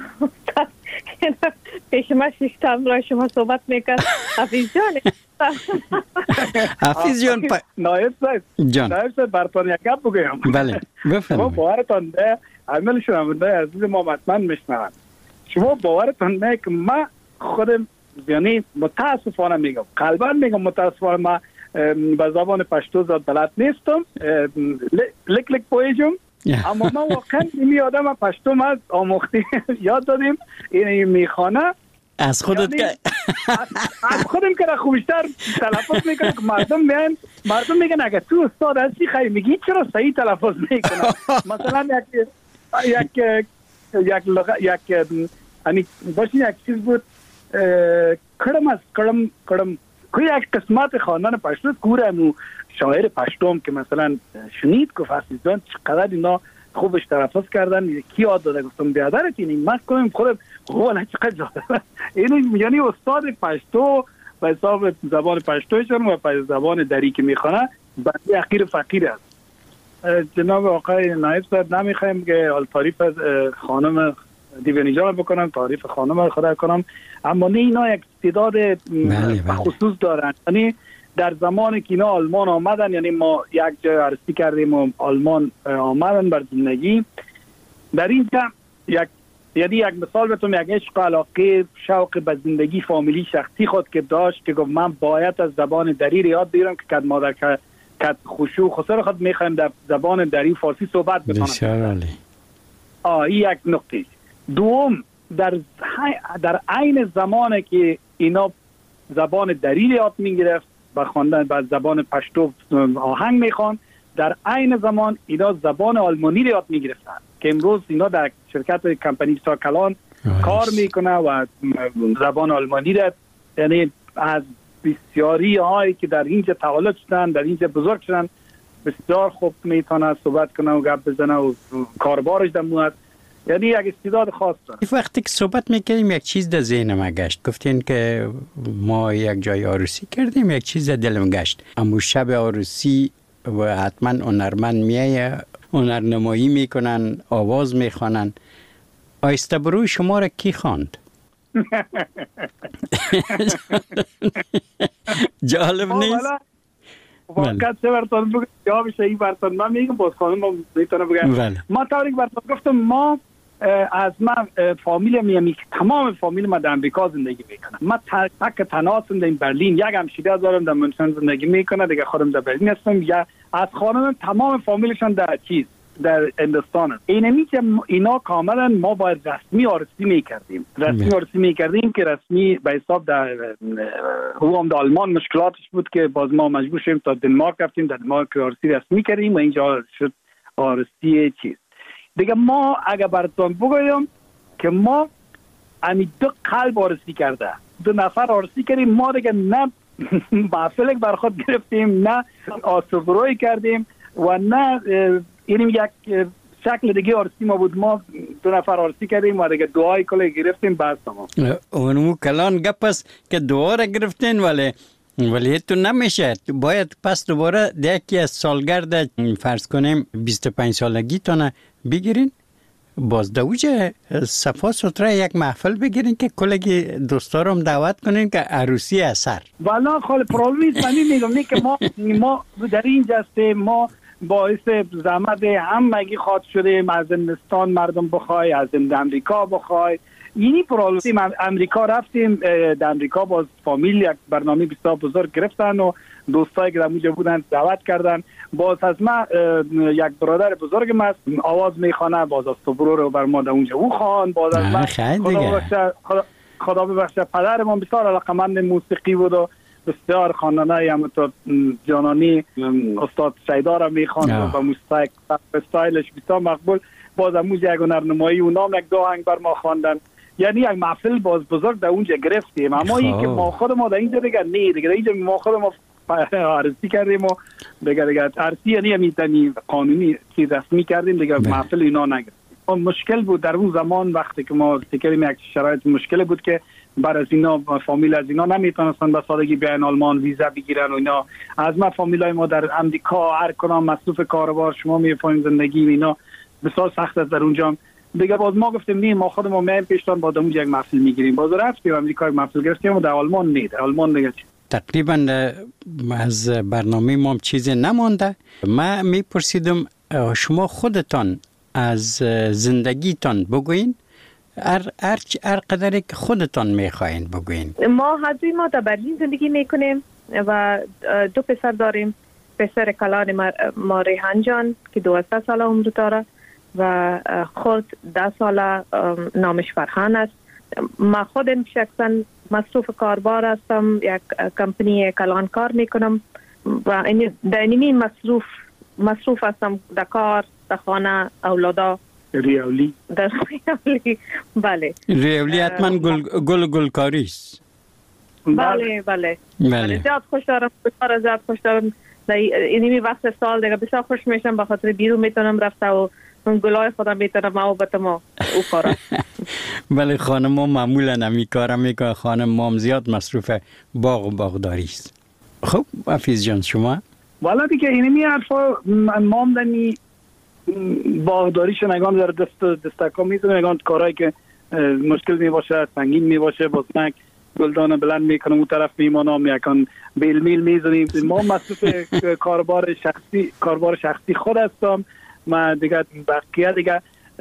پیش ما شیشتم را شما صحبت میکرد حفیظ جان.
حفیظ جان
نایب صاحب
جان
نایب صاحب براتون یک گپ بگم.
بله بفرمایید.
شما باورتان نه عمل شما نه عزیز ما مطمئن میشنوند. شما باورتان نه که ما خودم یعنی متاسفانه میگم قلبا میگم متاسفانه ما به زبان پشتو زیاد بلد نیستم لک لک پویجم اما ما واقعا این آدم پشتو ما آموختی یاد دادیم این میخوانه
از خودت که
از خودم که خوبشتر تلفظ میکنه که مردم میگن مردم میگن اگه تو استاد هستی خیلی میگی چرا صحیح تلفظ میکنه. مثلا یک یک یک یک یعنی باشین یک چیز بود کڑم از کڑم کڑم کوئی یک قسمت خاندان پشتو کورم شاعر پشتوم که مثلا شنید که فاسیزان چقدر اینا خوبش تلفظ کردن کی یاد داده گفتم بیادرت اینی من کنم خودم خواهی چقدر جاده اینی یعنی استاد پشتو و حساب زبان پشتوشون و پس زبان دری که میخوانه بندی اخیر فقیر است. جناب آقای نایب صاحب نمیخوایم که تعریف از خانم دیوانی جان بکنم تعریف خانم رو خدا کنم اما نه اینا یک استعداد خصوص دارن. یعنی در زمانی که اینا آلمان آمدن یعنی ما یک جای عرضی کردیم و آلمان آمدن بر زندگی در اینجا یک یعنی یک مثال بتونم یک عشق علاقه شوق به زندگی فامیلی شخصی خود که داشت که گفت من باید از زبان دری یاد بگیرم که کد مادر که کد خشوع خسر خود میخوایم در زبان دری فارسی صحبت بکنم.
بسیار عالی.
آه این یک نقطه. دوم در در عین زمانی که اینا زبان دری یاد میگرفت با خواندن با زبان پشتو آهنگ میخوان در عین زمان اینا زبان آلمانی یاد میگرفتن که امروز اینا در شرکت کمپانی ساکلان کار میکنه و زبان آلمانی را یعنی از بسیاری هایی که در اینجا تولد شدن در اینجا بزرگ شدن بسیار خوب میتونه صحبت کنه و گپ بزنه و کاربارش دموند یعنی یک استعداد خاص داره.
وقتی که صحبت میکردیم یک چیز در ذهنم گشت، گفتین که ما یک جای عروسی کردیم، یک چیز در دلم گشت. اما شب عروسی و حتما هنرمند میایه، هنرنمایی میکنن، آواز میخوانن. آیسته بروی شما را کی خواند؟ جالب نیست؟
واقعا چه برتون بگم جواب شایی برتون من میگم باز خانم میتونه بگم. ما طوری که برتون گفتم ما از من فامیل میامی که تمام فامیل ما در امریکا زندگی میکنه. ما تک تنها هستم در برلین، یک همشیره دارم در منشن زندگی میکنه، دیگه خودم در برلین هستم. یا از خانم تمام فامیلشان در چیز در هندوستان است. اینمی که اینا کاملا ما باید رسمی عروسی میکردیم رسمی عروسی میکردیم که رسمی به حساب در او هم در آلمان مشکلاتش بود که باز ما مجبور شدیم تا دنمارک رفتیم، در دنمارک عروسی رسمی کردیم و اینجا شد عروسی چیز دیگه. ما اگر براتون بگویم که ما امی دو قلب عروسی کرده، دو نفر عروسی کردیم، ما دیگه نه محفل بر خود گرفتیم، نه آسوبروی کردیم و نه اینیم یک شکل دیگه عروسی ما بود. ما دو نفر عروسی کردیم و دیگه دعای کلی گرفتیم بعد تمام.
اونمو کلان گپ است که دعا را گرفتین ولی ولی تو نمیشه. باید پس دوباره یکی از سالگرد فرض کنیم بیست و پنج سالگی تونه بگیرین، باز دوجه صفا سوتره یک محفل بگیرین که کلگی دوستا رو هم دعوت کنین که عروسی اثر.
والا خاله پرابلمی است. من میگم که ما ما در اینجا هستیم، ما باعث زحمت همگی خاط شدیم، از هندوستان مردم بخوای، از امریکا بخوای. اینی پرابلم. امریکا رفتیم، در امریکا باز فامیل یک برنامه بسیار بزرگ گرفتن و دوستایی که در اونجا بودن دعوت کردن. باز از ما یک برادر بزرگ ما آواز میخوانه، باز از صبرو رو بر ما در اونجا او خوان. باز از ما خدا ببخشه خدا, خدا ببخشه پدر ما بسیار علاقمند موسیقی بود و بسیار خواننده هم تو جانانی استاد شیدا را میخواند و موسیقی استایلش بسیار مقبول. باز اونجا یک هنرنمایی اونام یک دو آهنگ بر ما خواندن. یعنی یک محفل باز بزرگ در اونجا گرفتیم. اما این که ما خود ما در اینجا دیگه نه دیگه اینجا ما خود ما عرضی کردیم و دیگه دیگه عرضی یعنی همیتنی قانونی چیز رسمی کردیم دیگه محفل اینا نگرفتیم. مشکل بود در اون زمان وقتی که ما فکریم یک شرایط مشکل بود که بر از اینا فامیل از اینا نمیتونستن به سادگی بیان آلمان ویزا بگیرن و اینا. از ما فامیلای ما در امریکا هر کدام مصروف کاروبار شما میفهمین زندگی اینا بسیار سخت است در اونجا دیگه. باز ما گفتیم نه ما خودمون میایم پیشتان با اونجا یک محفل میگیریم. باز رفتیم امریکا یک محفل گرفتیم و در آلمان نه در آلمان دیگه
تقریبا از برنامه ما چیزی نمانده. من میپرسیدم شما خودتان از زندگیتان بگوین، هر هر هر قدری که خودتان میخواین بگوین.
ما حضوی ما در برلین زندگی میکنیم و دو پسر داریم. پسر کلان ما ریحان جان که دوازده ساله عمر داره و خود ده ساله نامش فرحان است. ما خودم شخصا مصروف کاربار هستم، یک کمپنی کلان کار میکنم و در این مصروف مصروف هستم در کار، در خانه، اولادا.
ریولی
در ریولی بله
ریولی حتما گل گل گلکاری است.
بله بله بله زیاد خوش دارم، بسیار زیاد خوش دارم. در اینمی وقت سال دیگه بسیار خوش میشم، بخاطر بیرون میتونم رفته و اون گلای خودم میتونم او بتم او کارم.
بله خانم ما معمولا نمی کارم میکنه. خانم مام زیاد مصروف باغ و باغداری است. خب حفیظ جان شما؟
والا دیگه اینمی حرفا مام دنی باغداریش نگان در دست دستکا میتونه نگان کارهایی که مشکل می باشه سنگین می باشه باز نک گلدان بلند میکنم اون طرف میمانم یکان بیل میل میزنیم. ما مصروف کاربار شخصی کاربار شخصی خود هستم. ما دیگه بقیه دیگه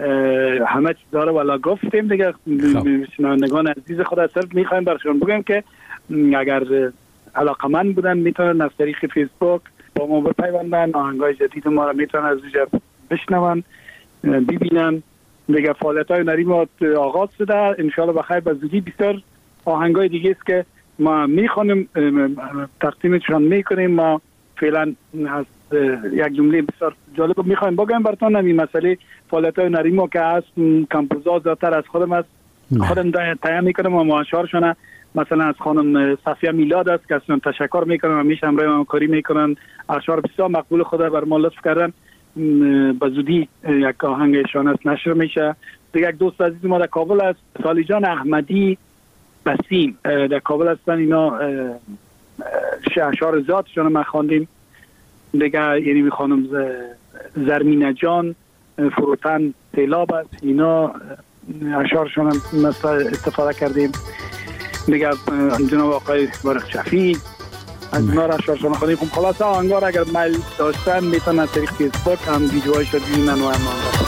همه چیز داره والا گفتیم دیگه. شنوندگان عزیز خود از طرف میخوایم برشون بگم که اگر علاقمند بودن میتونن از طریق فیسبوک با ما بپیوندن، آهنگای جدید ما رو میتونن از اونجا بشنون ببینن. دیگه فعالیت های هنری ما آغاز شده، انشالله بخیر به زودی بسیار آهنگای دیگه است که ما میخوانیم تقدیمشون میکنیم. ما فعلا از یک جمله بسیار جالب میخوایم بگم براتون. این مسئله فعالیت های هنری ما که هست کمپوزا زیادتر از خودم است، خودم تهیه میکنم و معاشرشونه. مثلا از خانم صفیه میلاد است که اصلا تشکر میکنم، همیشه همراه ما کاری میکنن، اشعار بسیار مقبول خدا بر ما لطف کردن. به زودی یک آهنگشان است نشر میشه. دیگه یک دوست عزیز ما در کابل است، سالی جان احمدی بسیم در کابل هستن. اینا اشعار ذاتشون ما خواندیم دیگه. یعنی می خانم زرمینه جان فروتن تیلاب است، اینا اشعارشون هم استفاده کردیم دیگه. جناب آقای بارق شفی از اینا را اشعارشون خواندیم. خب خلاصه آهنگار اگر میل داشتن میتونن از طریق فیسبوک هم ویدیوهایش رو ببینن و هم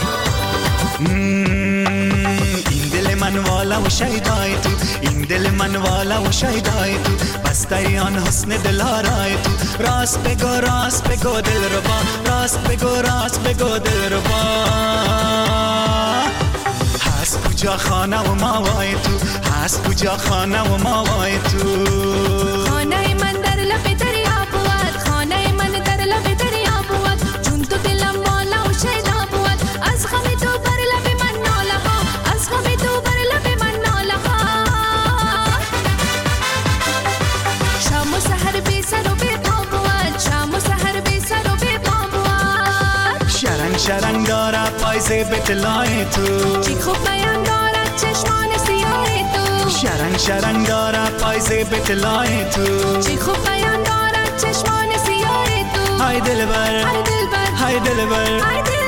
این دل من والا و شیدای تو، این دل من والا و شیدای تو، بسته آن حسن دلارای تو. راست بگو راست بگو دل ربا، راست بگو راست بگو دل ربا. هست کجا خانه و ماوای تو، هست کجا خانه و ماوای تو.
خانه من در لب دریا بود، خانه من در لب دریا بود. چون تو دلم والا و شیدا بود، از غم تو بر لب من ناله ها، از غم تو بر لب من ناله ها. شام و سحر بی سر و بی پا بود، شام و سحر بی سر و بی پا بود.
شرنگ شرنگ داره پایز بتلای تو،
چی خوب بیان دارد چشمان سیاه تو.
شرنگ شرنگ داره پایز بتلای تو،
چی خوب بیان دارد چشمان سیاه تو.
های دلبر
های دلبر
های دلبر
های دلبر.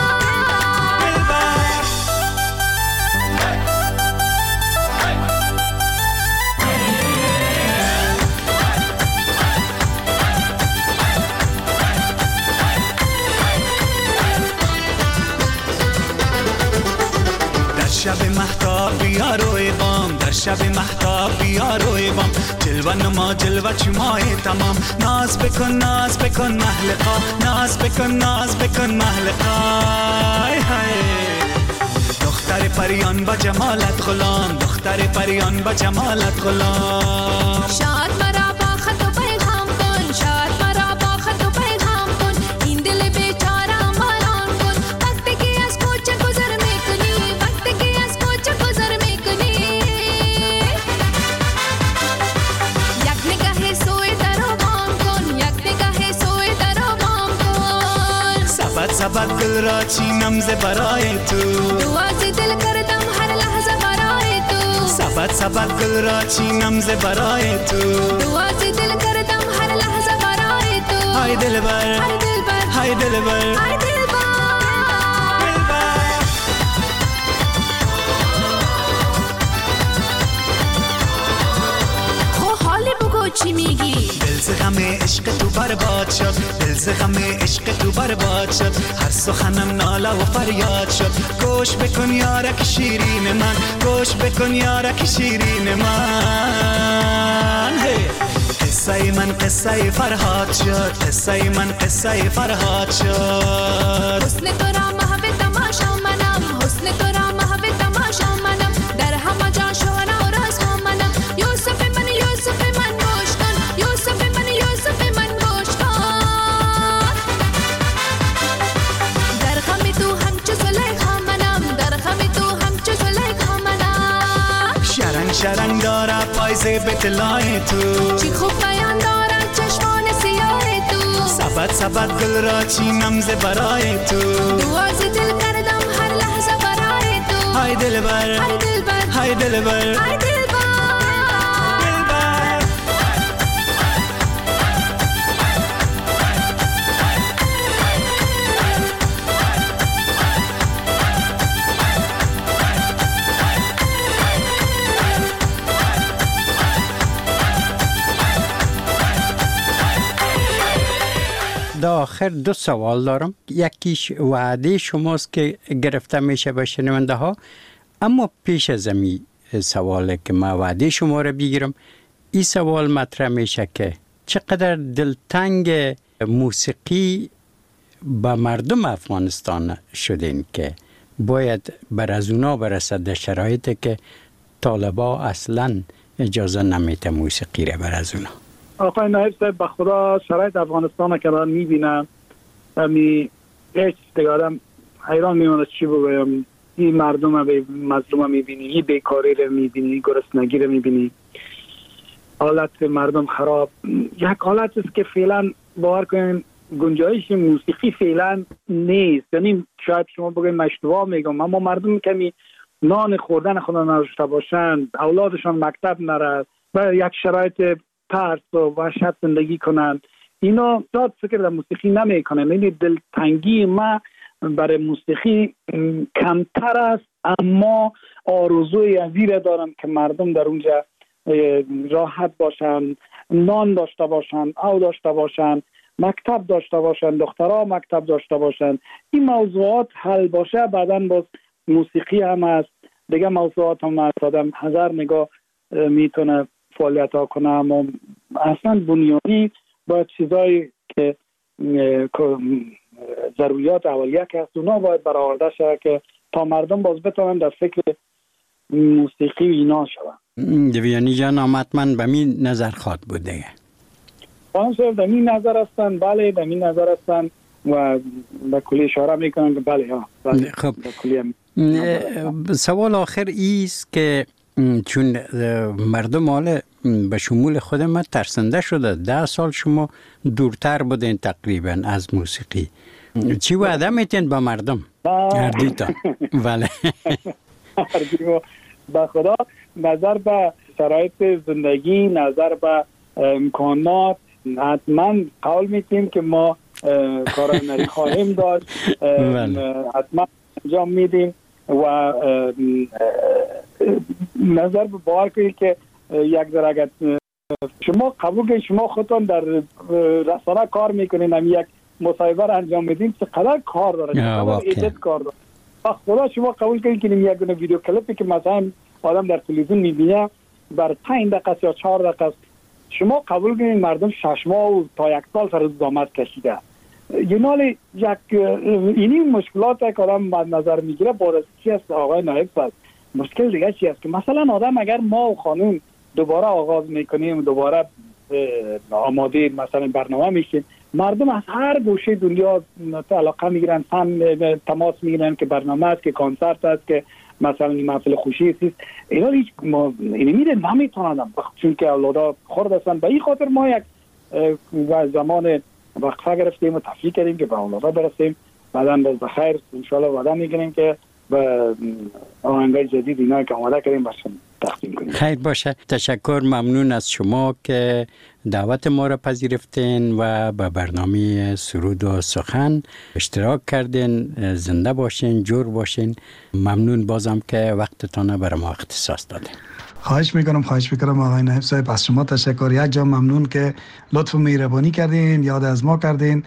شب مهتاب بیا روی بام، در شب مهتاب بیا روی بام. جلوه نما جلوه چمای تمام، ناز بکن ناز بکن محلقا، ناز بکن ناز بکن محلقا. دختر پریان با جمالت غلام، دختر پریان با جمالت غلام.
شاد مرا با خط و پیغام کن، شاد مرا با خط و پیغام کن. این دل بیچاره مالان کن، وقتی که از کوچه گذر میکنی، وقتی که از کوچه گذر میکنی. یک نگاه سوی در و بام کن، یک نگاه سوی در و بام کن.
سبت سبت دل را چینم ز برای تو،
دعا ز دل کردم هر لحظه برای تو.
سبت سبت دل را چینم ز برای تو،
دعا ز دل کردم هر لحظه برای تو.
های دلبر
های دلبر
های دلبر
های دلبر. خو حالی بگو چی میگی؟
دل ز غم عشق تو برباد شد، دل ز غم عشق تو برباد شد. هر سخنم ناله و فریاد شد. گوش بکن یارک شیرین من، گوش بکن یارک شیرین من. قصه من قصه فرهاد شد، قصه من قصه فرهاد شد.
حسن تو را محو تماشا منم، حسن تو را محو تماشا منم. در همه جا شهره و راز ها منم. یوسف من یوسف من گوش کن، یوسف من یوسف من گوش کن. در غم تو همچو زلیخا منم، در غم تو همچو زلیخا منم.
شرنگ شرنگ داره پایز بتلای تو،
چی خوب بیان دارد چشمان سیاه تو.
سبت سبت دل را چینم ز برای تو،
دعا ز دل کردم هر لحظه برای تو.
های دلبر
های دلبر
های دلبر
های دلبر.
در آخر دو سوال دارم. یکیش وعده شماست که گرفته میشه به شنونده ها، اما پیش از این سواله که ما وعده شما رو بگیرم، این سوال مطرح میشه که چقدر دلتنگ موسیقی به مردم افغانستان شدین که باید بر از اونا برسد در شرایطی که طالبا اصلا اجازه نمیده موسیقی رو بر از اونا.
آقای نایب صاحب به خدا شرایط افغانستان که من میبینم می هیچ دیگه آدم حیران میمونه چی بگویم. این مردم مظلوم میبینی، این بیکاری رو میبینی، گرسنگی رو میبینی، حالت مردم خراب. یک حالت است که فعلا باور کنین گنجایش موسیقی فعلا نیست. یعنی شاید شما بگویم اشتباه میگم، اما مردم کمی نان خوردن خود نداشته باشند، اولادشان مکتب نرد و یک شرایط ترس و وحشت زندگی کنند، اینا داد فکر در موسیقی نمی کنن. یعنی دلتنگی ما برای موسیقی کمتر است، اما آرزوی عزیز دارم که مردم در اونجا راحت باشن، نان داشته باشن، او داشته باشن، مکتب داشته باشن، دخترها مکتب داشته باشن. این موضوعات حل باشه، بعداً باز موسیقی هم است، دیگه موضوعات هم است، آدم هزار نگاه میتونه فعالیت ها کنه، اما اصلا بنیانی باید چیزایی که ضروریات اولیه که هست اونا باید برآورده شده که تا مردم باز بتونن در فکر موسیقی اینا شدن.
دویانی جان آمدمن به می نظر خواد بوده
خانم صاحب در این نظر هستن، بله در این نظر هستن و به کلی اشاره میکنن که بله ها بله.
خب
کلی
سوال آخر ایست که چون مردم حال به شمول خود ما ترسنده شده، ده سال شما دورتر بودین تقریبا از موسیقی، چی وعده میتین با مردم؟ هردیتان بله
با خدا نظر به شرایط زندگی، نظر به امکانات حتما قول میتیم که ما کار هنری خواهیم داشت، حتما انجام میدیم و نظر به باور کنید که یک درجه شما قبول کنید شما خودتون در رسانه کار میکنین، هم یک مصاحبه را انجام میدین، چقدر کار داره، چقدر ایجاد کار داره. خدا شما قبول کنید که یک دونه ویدیو کلیپی که مثلا آدم در تلویزیون میبینه بر پنج دقیقه یا چهار دقیقه، شما قبول کنید مردم شش ماه و تا یک سال سر زحمت کشیده. یعنی یک اینی مشکلات که آدم مد نظر میگیره بارش چی است آقای نایب صاحب؟ مشکل دیگه چی است که مثلا آدم اگر ما و خانم دوباره آغاز میکنیم، دوباره آماده مثلا برنامه میشیم، مردم از هر گوشه دنیا علاقه میگیرن، فن تماس میگیرن که برنامه است، که کنسرت است، که مثلا این محفل خوشی است. اینا هیچ اینی میره نمیتونن چون که اولادا خرد هستن. به این خاطر ما یک زمان وقفه گرفتیم و تفریح کردیم که به اولادا برسیم، بعدا باز بخیر ان شاء الله وعده میگیریم که به آهنگای جدید اینا که آماده کردیم برشون تقدیم کنیم.
خیر باشه، تشکر، ممنون از شما که دعوت ما را پذیرفتین و به برنامه سرود و سخن اشتراک کردین. زنده باشین، جور باشین. ممنون بازم که وقتتان برای ما اختصاص دادین.
خواهش میکنم خواهش میکنم آقای نایب صاحب، از شما تشکر. یک جا ممنون که لطف و مهربانی کردین، یاد از ما کردین.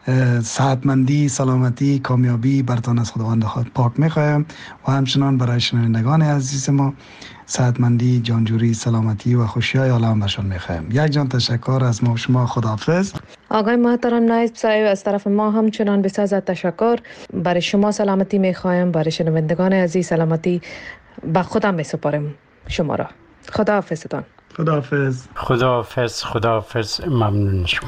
صحتمندی، سلامتی، کامیابی برتان از خداوند پاک میخوایم و همچنان برای شنوندگان عزیز ما صحتمندی، جانجوری، سلامتی و خوشی های عالم برشان میخوایم. یک جان تشکر از ما و شما. خداحافظ.
آقای محترم نایب صاحب، از طرف ما همچنان بسیار از تشکر. برای شما سلامتی میخوایم، برای شنوندگان عزیز سلامتی. به خودم میسپارم شما را. خداحافظتان.
خداحافظ.
خداحافظ. خداحافظ. ممنون شما.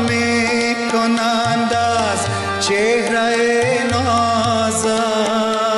چهره نازم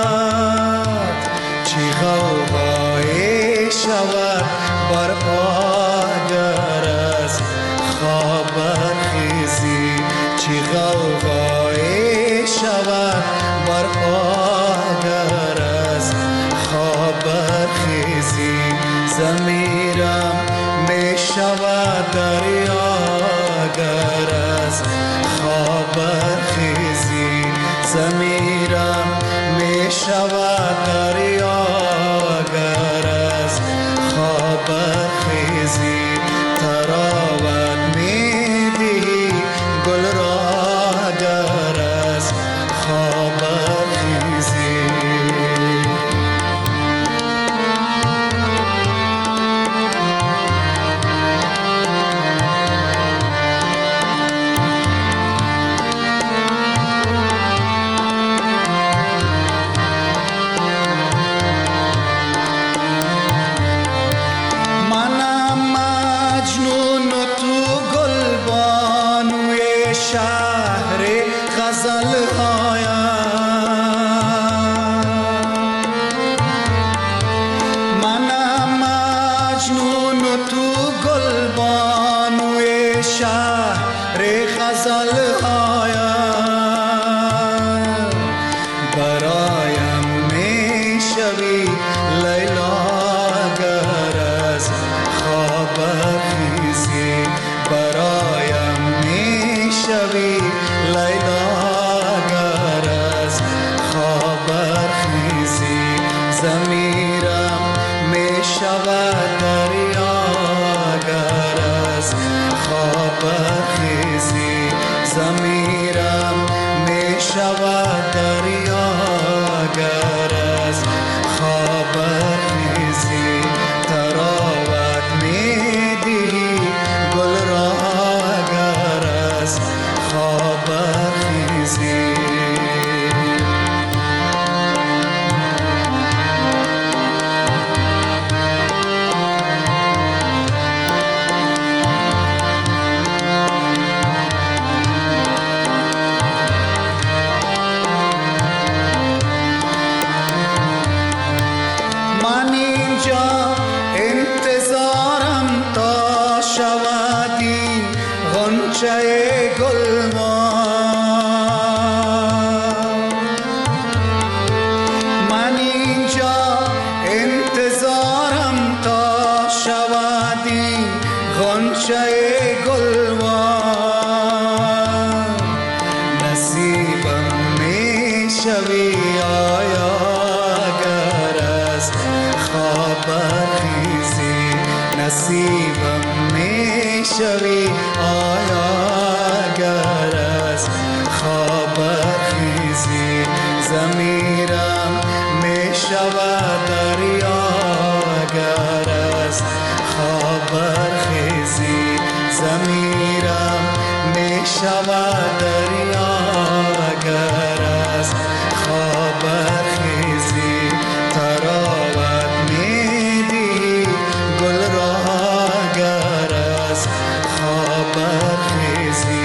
شود دریا گر از خواب برخیزی ضمیرم می شود دریا گر از خواب برخیزی تراوت می دهی گل را گر از خواب برخیزی گل را گر از خواب برخیزی